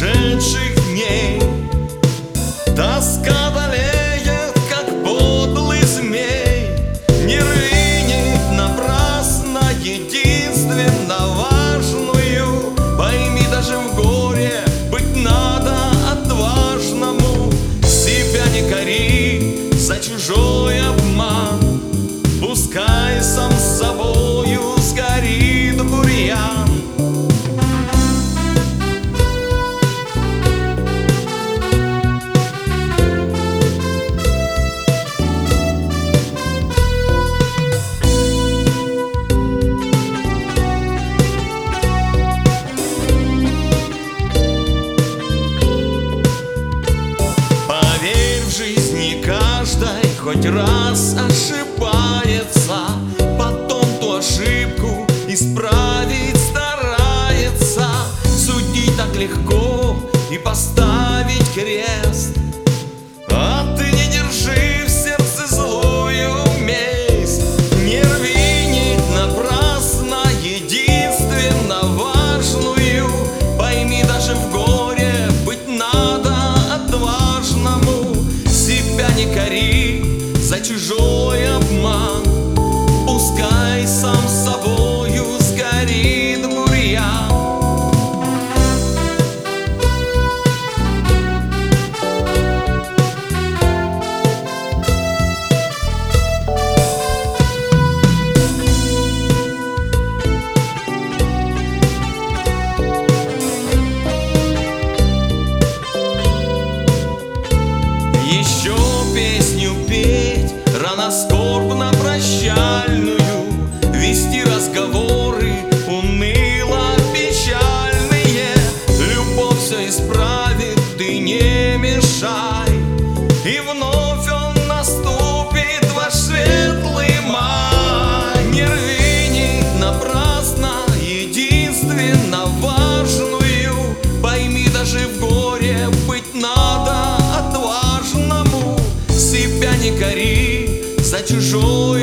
ушедших дней. Тоска болеет, как подлый змей. Не рыни напрасно единственно важную. Пойми, даже в горе быть надо отважному. Себя не кори за чужой обман. Пускай сам с собою сгорит бурьян. Поверь, в жизни каждой хоть раз ошибается, потом ту ошибку исправить старается. Судить так легко и поставить крест, а ты не держи в сердце злую месть. Не рви нить напрасно единственно важную. Пойми, даже в горе быть надо отважному. Себя не кори за чужой обман. Пускай сам с собою сгорит бурьян. Еще песню петь, рано скорбно прощальную, вести разговоры уныло печальные. Любовь все исправит, ты не мешай, и вновь он наступит, ваш светлый май. Не рви нить напрасно единственно важную. Пойми, даже в горе быть надо отважному. Себя не кори за чужой